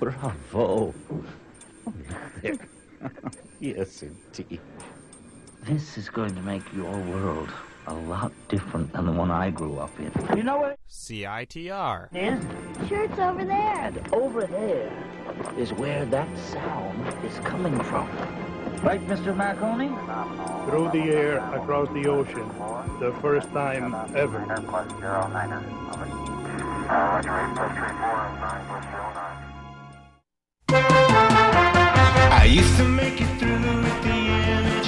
Bravo. Oh, there. Yes, indeed. This is going to make your world a lot different than the one I grew up in. You know what? CITR. Is? Sure, it's over there. And over there is where that sound is coming from. Right, Mr. Marconi? Through the air, across the ocean, the first time ever. I used to make it through with the image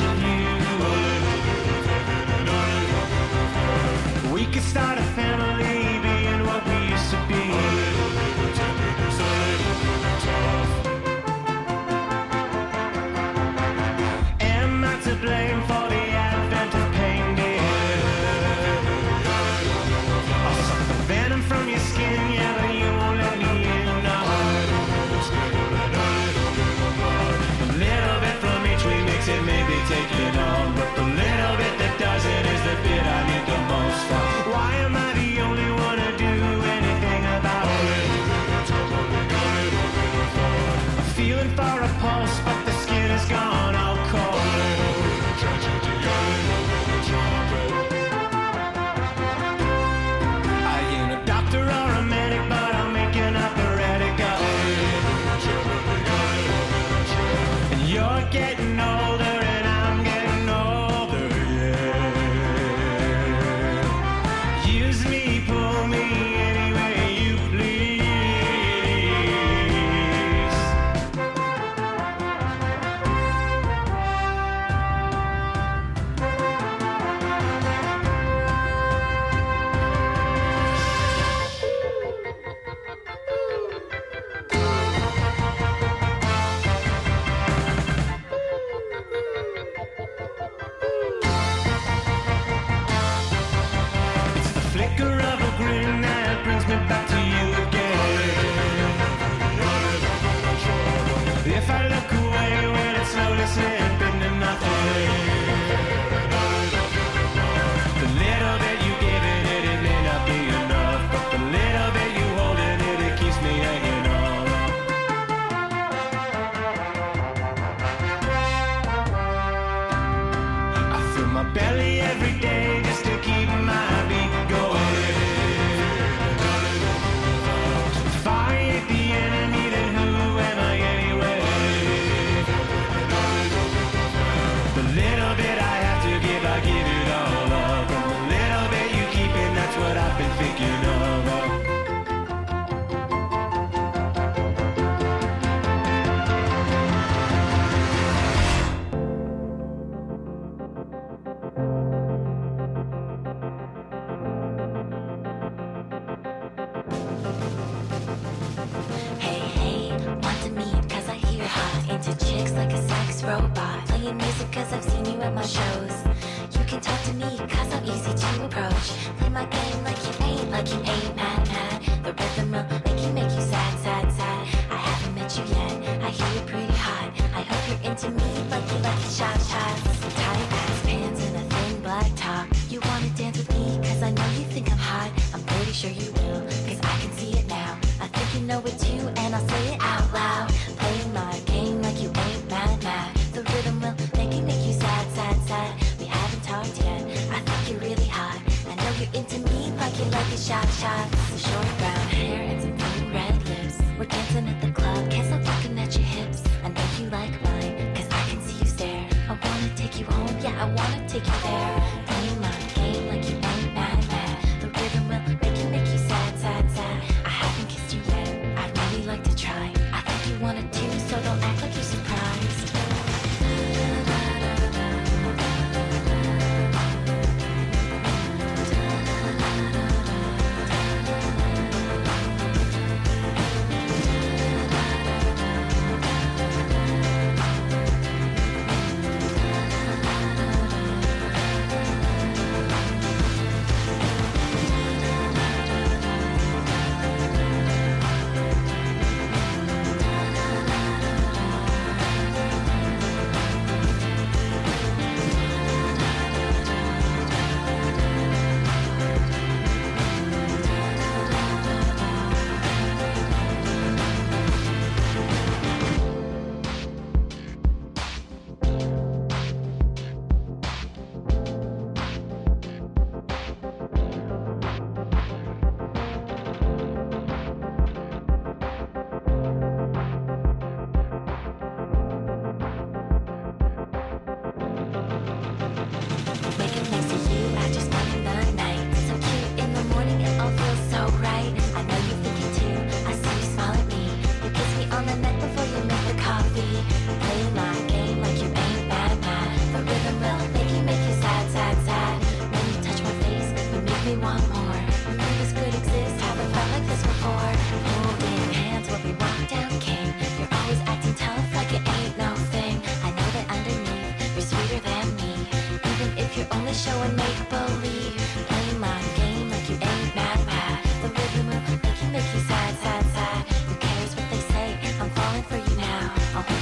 of you. We could start a family, being what we used to be. Am I to blame for the advent of pain, dear? I'll suck the venom from your skin, yeah, but you won't let me in, no. A little bit from each we mix it, maybe take it on, but the little bit that does it is the bit I need the most of. Why am I the only one to do anything about it? I'm feeling for a pulse, but the skin is gone all cold. I ain't a doctor or a medic, but I'll make an operatic of it. And you're getting older and I'm getting older, yeah. Use me, pull me any way you please. It's the flicker of a grin that brings me back to you again. If I look away when it's slowly slipping to nothing, the little bit you give it, it may not be enough, but the little bit you hold it, it keeps me hanging on. I fill my belly every day just to keep my beat going. If I ain't the enemy, then who am I anyway? The little bit I have to give, I give it all up. And the little bit you keep in, that's what I've been thinking of. Hey, hey, want to meet cause I hear hot. Into chicks like a sex robot. Playing music cause I've seen you at my shows. You can talk to me cause I'm easy to approach. Play my game like you ain't mad, mad. The rhythm will make you sad, sad, sad. I haven't met you yet, I hear you're pretty hot. I hope you're into me like you shot shots. Tight ass pants and a thin black top. You wanna dance with me cause I know you think I'm hot. I'm pretty sure you will cause I can see it now. I think you know it too and I'll say it out loud. Playing my game like you ain't mad, mad. The rhythm will make you sad, sad, sad. We haven't talked yet, I think you're really hot. I know you're into me like you like it shot shots. Some short brown hair and some big red lips. We're dancing at the club, can't stop looking at your hips. I know you like mine, cause I can see you stare. I wanna take you home, yeah, I wanna take you there. Playing my game like you ain't mad, mad. The rhythm will make you sad, sad, sad. I haven't kissed you yet, I'd really like to try. I think you wanna too, so don't act like you're surprised.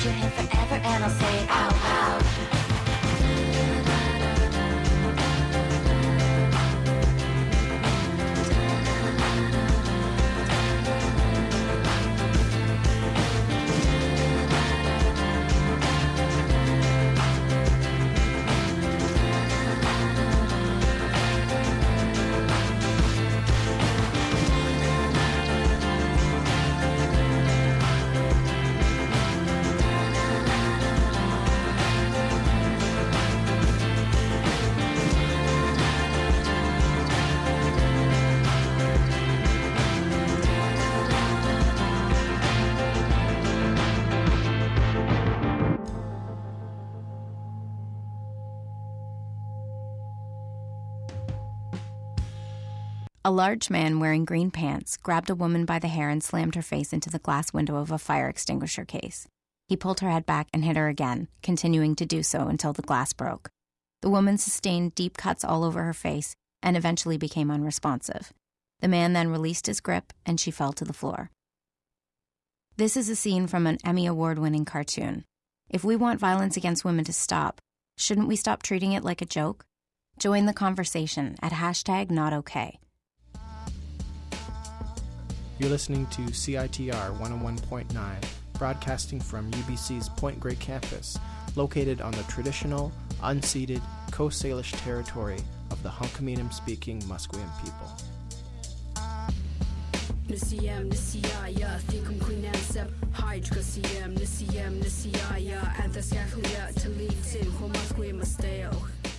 hold your hand forever and I'll say it out loud. A large man wearing green pants grabbed a woman by the hair and slammed her face into the glass window of a fire extinguisher case. He pulled her head back and hit her again, continuing to do so until the glass broke. The woman sustained deep cuts all over her face and eventually became unresponsive. The man then released his grip and she fell to the floor. This is a scene from an Emmy Award-winning cartoon. If we want violence against women to stop, shouldn't we stop treating it like a joke? Join the conversation at #NotOK. You're listening to CITR 101.9, broadcasting from UBC's Point Grey campus, located on the traditional, unceded Coast Salish territory of the Hunkaminam-speaking Musqueam people. Nisiyam nisiyaya thikum kunansab hydrocasiam nisiyam nisiyaya anthascaflia talitin homasqueam masteo.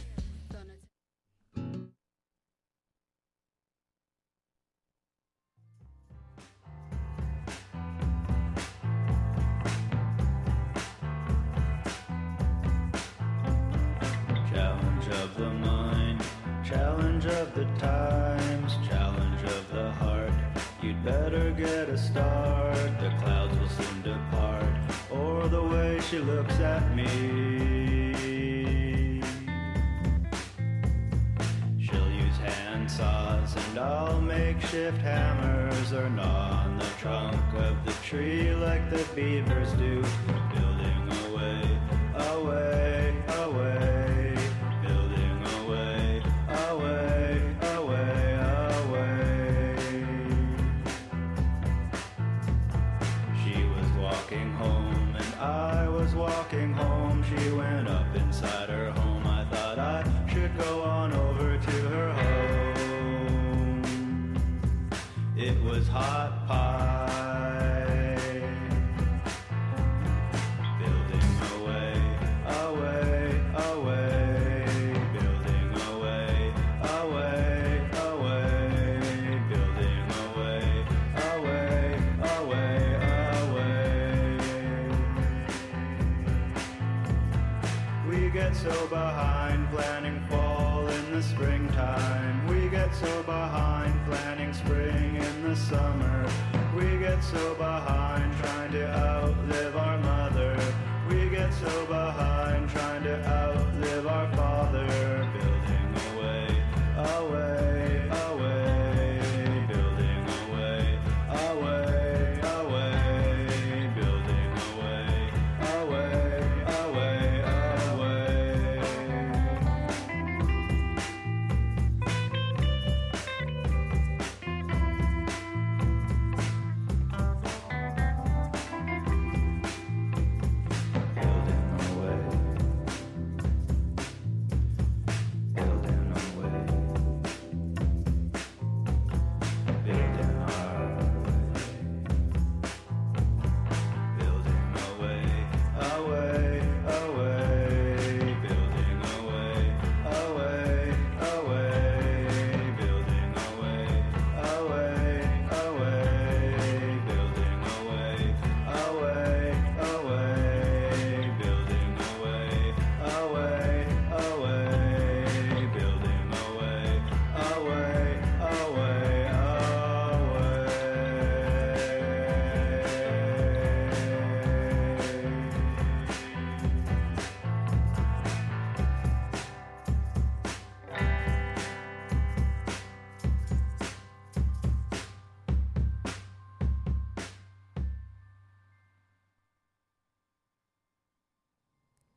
Challenge of the mind, challenge of the times, challenge of the heart. You'd better get a start, the clouds will soon depart, or the way she looks at me. She'll use hand saws and I'll makeshift hammers, or gnaw on the trunk of the tree like the beavers do, building away, away, away, building away, away, away, away. She was walking home and I was walking home. She went up inside her home. I thought I should go on over to her home. It was hot pie. Building away, away, away, building away, away, away, building away, away, away, away. We get so behind planning fall in the springtime. We get so behind planning spring in the summer. We get so behind trying to outlive our mother. We get so behind trying to outlive our father. Building away, away, away, building away, away, away, building away, away, away, away.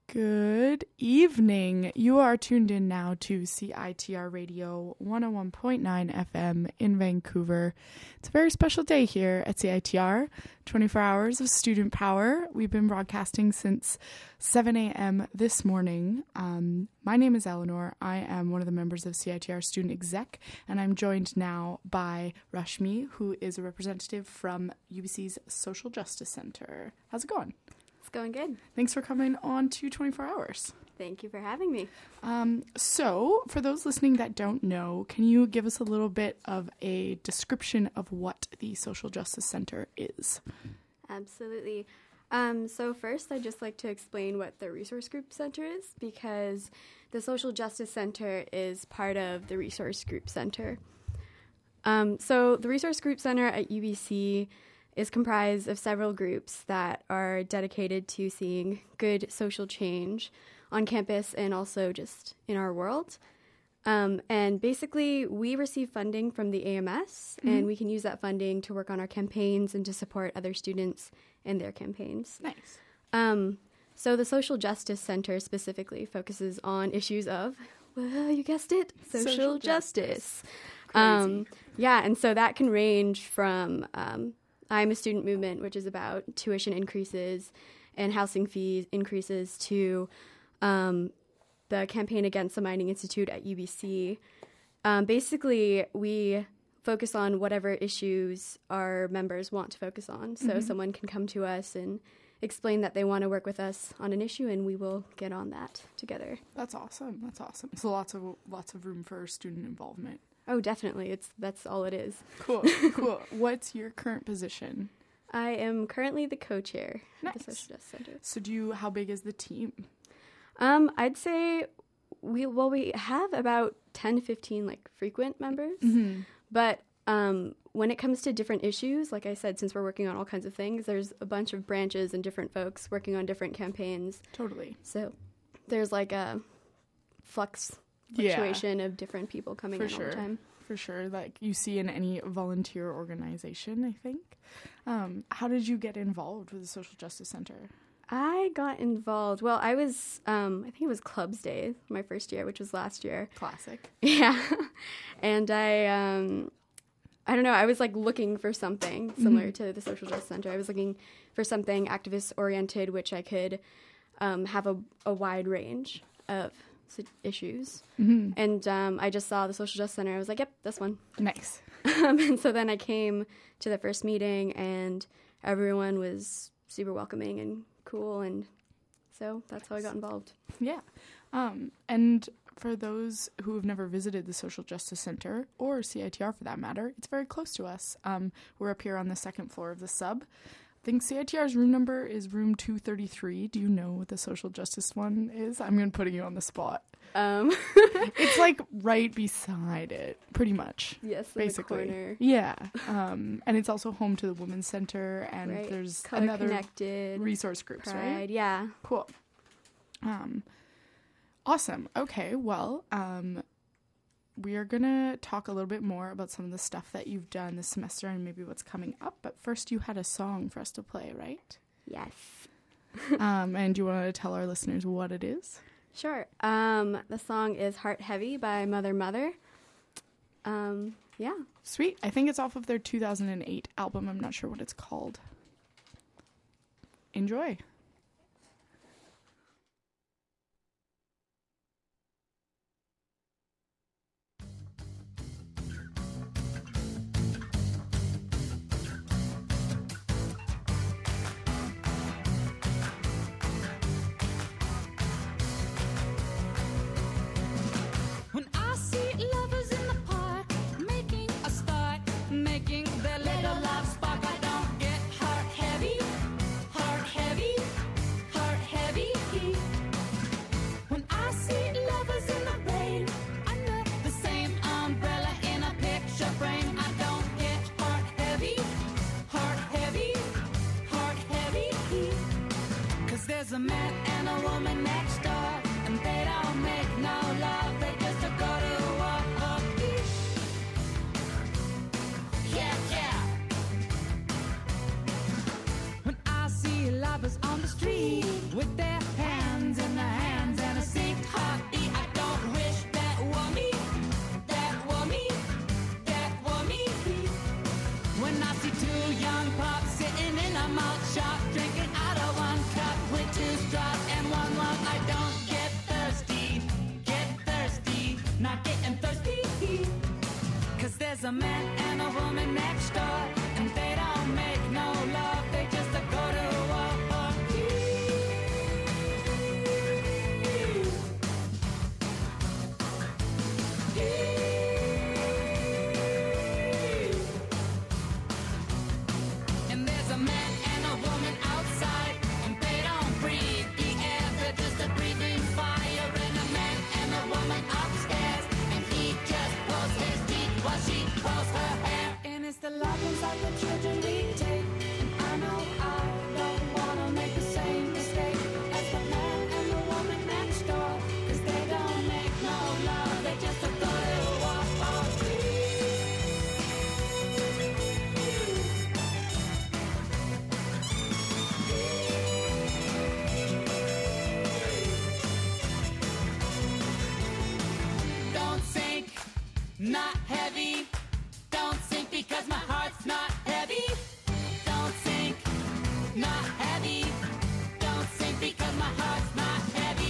Good evening. You are tuned in now to CITR Radio 101.9 FM in Vancouver. It's a very special day here at CITR. 24 hours of student power. We've been broadcasting since 7 a.m. this morning. My name is Eleanor. I am one of the members of CITR Student Exec, and I'm joined now by Rashmi, who is a representative from UBC's Social Justice Center. How's it going? It's going good. Thanks for coming on to 24 Hours. Thank you for having me. So, for those listening that don't know, can you give us a little bit of a description of what the Social Justice Center is? Absolutely. So first, I'd just like to explain what the Resource Group Center is, because the Social Justice Center is part of the Resource Group Center. So the Resource Group Center at UBC is comprised of several groups that are dedicated to seeing good social change on campus and also just in our world. And basically, we receive funding from the AMS, and we can use that funding to work on our campaigns and to support other students in their campaigns. Nice. So the Social Justice Center specifically focuses on issues of, well, you guessed it, social justice. Crazy. Yeah, and so that can range from I'm a Student Movement, which is about tuition increases and housing fees increases, to the campaign against the Mining Institute at UBC. Basically, we focus on whatever issues our members want to focus on. So someone can come to us and explain that they want to work with us on an issue, and we will get on that together. That's awesome. That's awesome. So lots of room for student involvement. Oh, definitely. That's all it is. Cool. Cool. What's your current position? I am currently the co-chair Nice. of the Social Justice Center. So how big is the team? I'd say we have about 10 to 15 frequent members, but when it comes to different issues, like I said, since we're working on all kinds of things, there's a bunch of branches and different folks working on different campaigns. Totally. So there's a fluctuation of different people coming in all the time. For sure, like you see in any volunteer organization, I think. How did you get involved with the Social Justice Center? I got involved. Well, I was, I think it was Clubs Day, my first year, which was last year. Classic. Yeah. And I don't know, I was looking for something similar to the Social Justice Center. I was looking for something activist-oriented, which I could have a wide range of issues. And I just saw the Social Justice Center. I was like, yep, this one. Nice. And so then I came to the first meeting, and everyone was super welcoming and cool, and so that's how I got involved. Yeah. And for those who have never visited the Social Justice Center, or CITR for that matter, it's very close to us. We're up here on the second floor of the sub. I think CITR's room number is room 233. Do you know what the Social Justice one is? I'm going to put you on the spot. It's right beside it, pretty much. Yes, basically. in the corner. Yeah. And it's also home to the Women's Center, and Right. there's Color another Connected, resource groups, Pride, right? Yeah. Cool. Awesome. Okay, well, we are going to talk a little bit more about some of the stuff that you've done this semester and maybe what's coming up. But first, you had a song for us to play, right? Yes. And do you want to tell our listeners what it is? Sure. The song is Heart Heavy by Mother Mother. Yeah. Sweet. I think it's off of their 2008 album. I'm not sure what it's called. Enjoy. When I see lovers in the park making a start, making their little love spark, I don't get heart heavy, heart heavy, heart heavy. When I see lovers in the rain, under the same umbrella in a picture frame, I don't get heart heavy, heart heavy, heart heavy. 'Cause there's a man and a woman next door, and they don't make no love, they just go to war. Yeah, yeah. When I see lovers on the street with their hands in their a man and a woman next door, and they don't make no love, they just go to war. And there's a man and a woman outside, and they don't breathe the air, they're just a breathing fire. And a man and a woman upstairs, and he just blows his teeth while she blows her hair. And it's the love inside the children we take. And I know I don't wanna make the same mistake as the man and the woman next door, 'cause they don't make no love, they just go to war. Don't sink, not heavy. Don't sink because my heart's not heavy. Don't sink, not heavy. Don't sink because my heart's not heavy.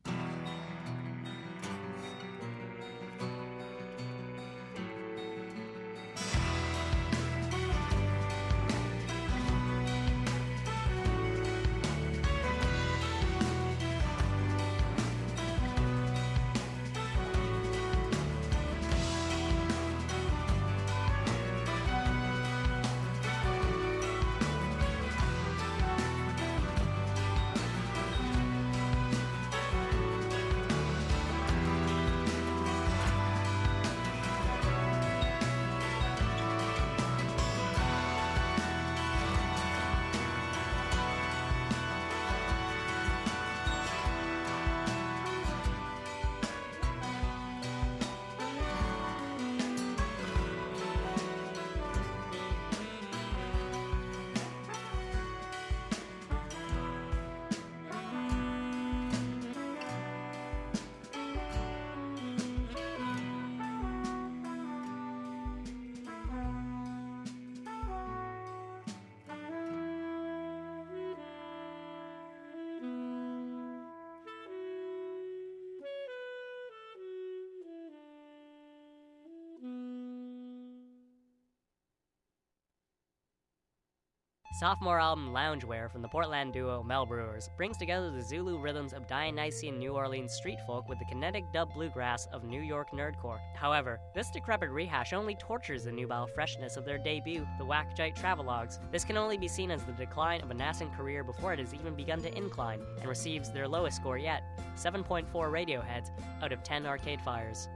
Sophomore album Loungewear from the Portland duo Mel Brewers brings together the Zulu rhythms of Dionysian New Orleans street folk with the kinetic dub bluegrass of New York nerdcore. However, this decrepit rehash only tortures the nubile freshness of their debut, the Wackjite Travelogues. This can only be seen as the decline of a nascent career before it has even begun to incline, and receives their lowest score yet, 7.4 Radioheads out of 10 Arcade Fires.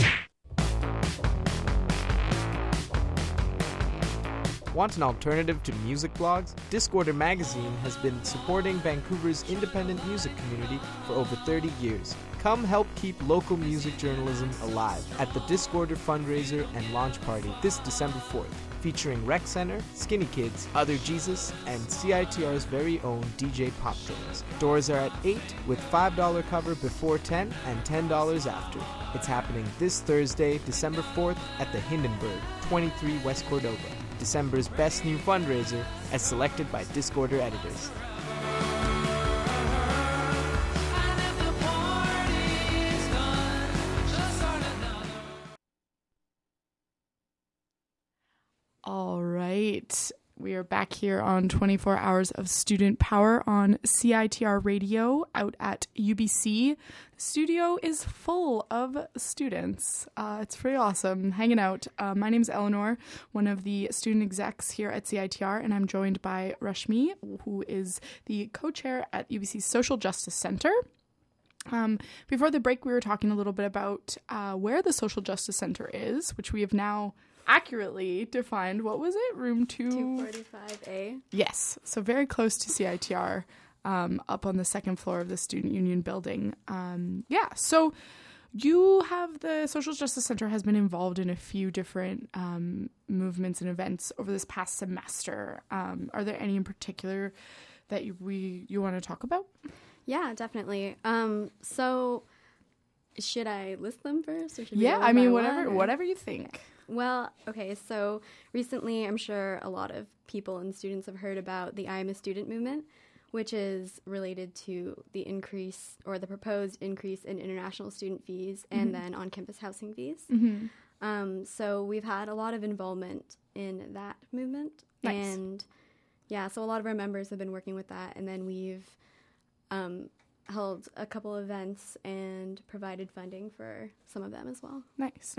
Want an alternative to music blogs? Discorder magazine has been supporting Vancouver's independent music community for over 30 years. Come help keep local music journalism alive at the Discorder fundraiser and launch party this December 4th, featuring Rec Center, Skinny Kids, Other Jesus, and CITR's very own DJ Pop Drones. Doors are at 8 with $5 cover before 10 and $10 after. It's happening this Thursday, December 4th at the Hindenburg, 23 West Cordova. December's best new fundraiser as selected by Discorder editors. All right. We are back here on 24 Hours of Student Power on CITR Radio out at UBC. The studio is full of students. It's pretty awesome hanging out. My name is Eleanor, one of the student execs here at CITR, and I'm joined by Rashmi, who is the co-chair at UBC's Social Justice Center. Before the break, we were talking a little bit about where the Social Justice Center is, which we have now accurately defined. What was it? Room 245A? Yes. So very close to CITR, up on the second floor of the Student Union building. So you have the Social Justice Center has been involved in a few different movements and events over this past semester. Are there any in particular that you want to talk about? Yeah, definitely. So should I list them first? Or should whatever you think. Well, okay, so recently I'm sure a lot of people and students have heard about the I Am a Student movement, which is related to the increase or the proposed increase in international student fees and then on-campus housing fees. So we've had a lot of involvement in that movement. Nice. And yeah, so a lot of our members have been working with that. And then we've held a couple events and provided funding for some of them as well. Nice.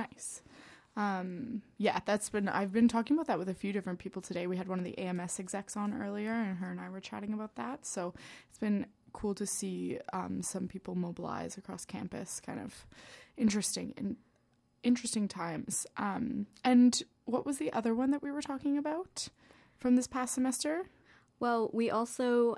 Yeah, I've been talking about that with a few different people today. We had one of the AMS execs on earlier, and her and I were chatting about that. So it's been cool to see some people mobilize across campus. Kind of interesting times. And what was the other one that we were talking about from this past semester? Well, we also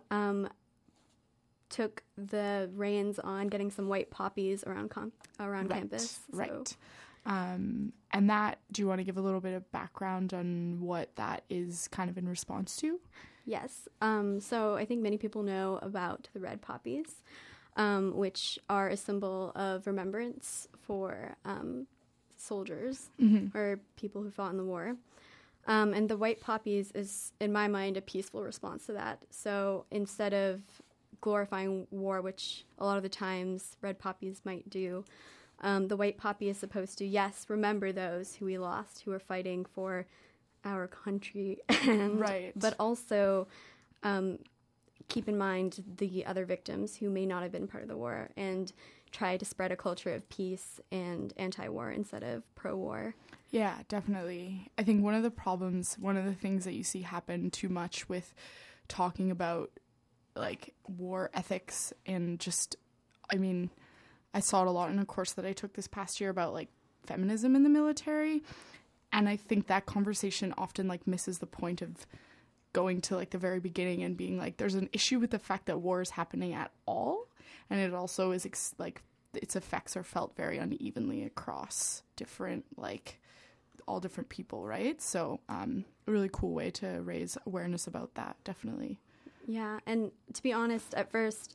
took the reins on getting some white poppies around campus. So. Right. And that, do you want to give a little bit of background on what that is kind of in response to? Yes. So I think many people know about the red poppies, which are a symbol of remembrance for soldiers or people who fought in the war. And the white poppies is, in my mind, a peaceful response to that. So instead of glorifying war, which a lot of the times red poppies might do, the white poppy is supposed to, yes, remember those who we lost, who are fighting for our country, but also keep in mind the other victims who may not have been part of the war, and try to spread a culture of peace and anti-war instead of pro-war. Yeah, definitely. I think one of the things that you see happen too much with talking about like war ethics and just, I mean, I saw it a lot in a course that I took this past year about like feminism in the military. And I think that conversation often like misses the point of going to like the very beginning and being like, there's an issue with the fact that war is happening at all. And it also is like its effects are felt very unevenly across different, like all different people. Right. So a really cool way to raise awareness about that. Definitely. Yeah. And to be honest, at first,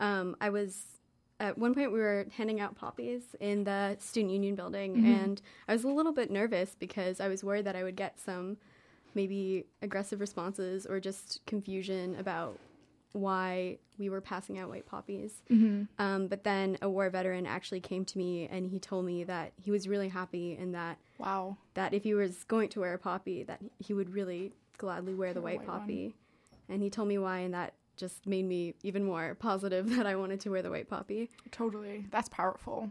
at one point we were handing out poppies in the student union building, and I was a little bit nervous because I was worried that I would get some maybe aggressive responses or just confusion about why we were passing out white poppies. But then a war veteran actually came to me and he told me that he was really happy and that that if he was going to wear a poppy, that he would really gladly wear the white poppy. And he told me why, and that just made me even more positive that I wanted to wear the white poppy. Totally. That's powerful.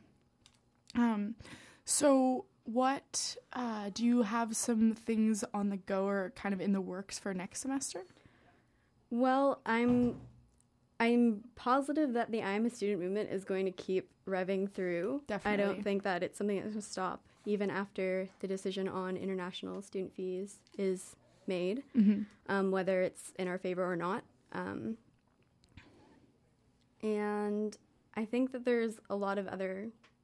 So what, do you have some things on the go or kind of in the works for next semester? Well, I'm positive that the I'm a Student movement is going to keep revving through. Definitely. I don't think that it's something that's going to stop even after the decision on international student fees is made, whether it's in our favor or not. And I think that there's a lot of other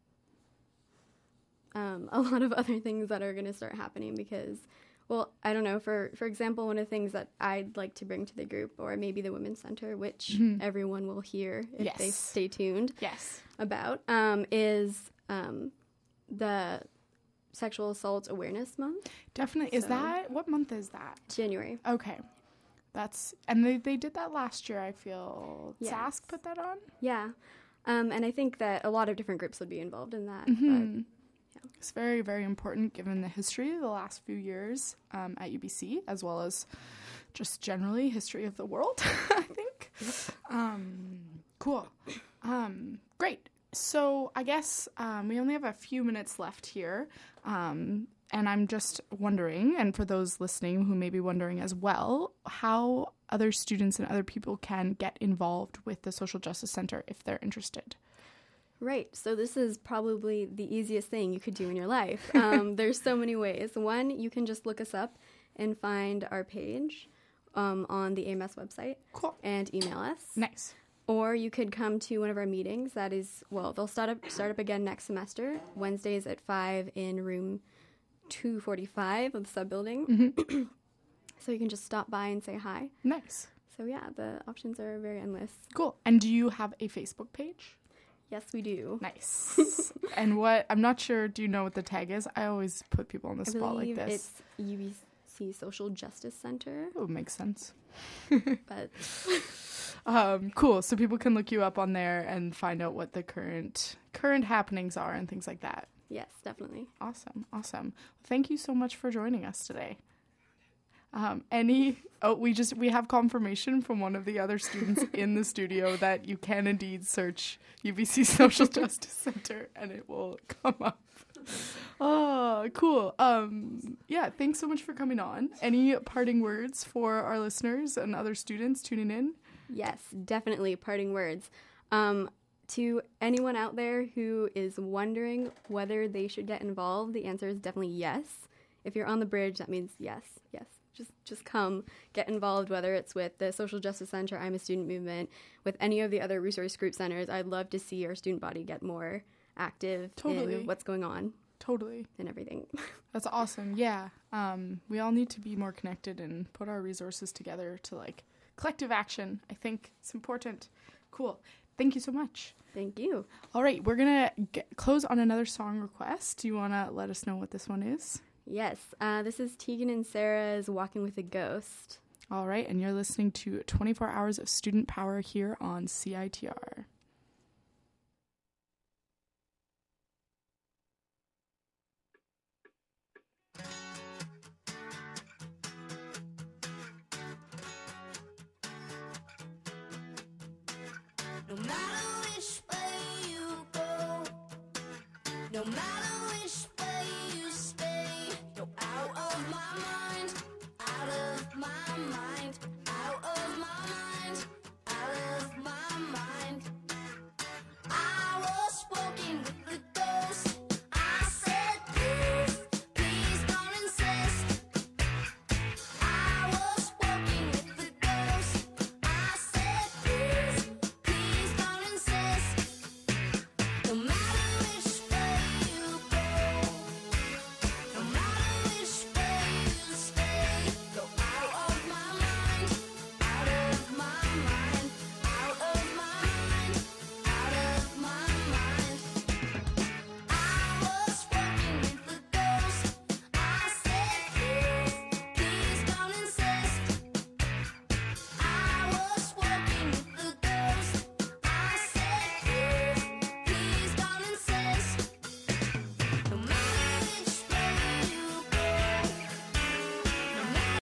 things that are going to start happening because, well, I don't know, for example, one of the things that I'd like to bring to the group, or maybe the Women's Center, which everyone will hear if they stay tuned about, is the Sexual Assault Awareness Month. Definitely. What month is that? January. Okay. And they did that last year, I feel. Yes. SASC put that on? Yeah. And I think that a lot of different groups would be involved in that. But, it's very, very important given the history of the last few years at UBC, as well as just generally history of the world, I think. Cool. Great. So I guess we only have a few minutes left here. And I'm just wondering, and for those listening who may be wondering as well, how other students and other people can get involved with the Social Justice Center if they're interested. Right. So this is probably the easiest thing you could do in your life. There's so many ways. One, you can just look us up and find our page on the AMS website. Cool. And email us. Nice. Or you could come to one of our meetings. That is, well, they'll start up again next semester, Wednesdays at 5 in room 245 of the sub-building. So you can just stop by and say hi. Nice. So yeah, the options are very endless. Cool. And do you have a Facebook page? Yes, we do. Nice. And I'm not sure, do you know what the tag is? I always put people on the spot like this. It's UBC Social Justice Center. Oh, makes sense. But cool. So people can look you up on there and find out what the current happenings are and things like that. Yes, definitely. Awesome. Thank you so much for joining us today. We have confirmation from one of the other students in the studio that you can indeed search UBC Social Justice Center and it will come up. Oh, cool. Yeah, thanks so much for coming on. Any parting words for our listeners and other students tuning in? Yes, definitely parting words. To anyone out there who is wondering whether they should get involved, the answer is definitely yes. If you're on the bridge, that means yes. Just come, get involved, whether it's with the Social Justice Center, I'm a Student Movement, with any of the other resource group centers. I'd love to see our student body get more active in what's going on. Totally. And everything. That's awesome. Yeah. We all need to be more connected and put our resources together to collective action. I think it's important. Cool. Thank you so much. Thank you. All right, we're going to close on another song request. Do you want to let us know what this one is? Yes. This is Tegan and Sarah's Walking with a Ghost. All right, and you're listening to 24 Hours of Student Power here on CITR. No matter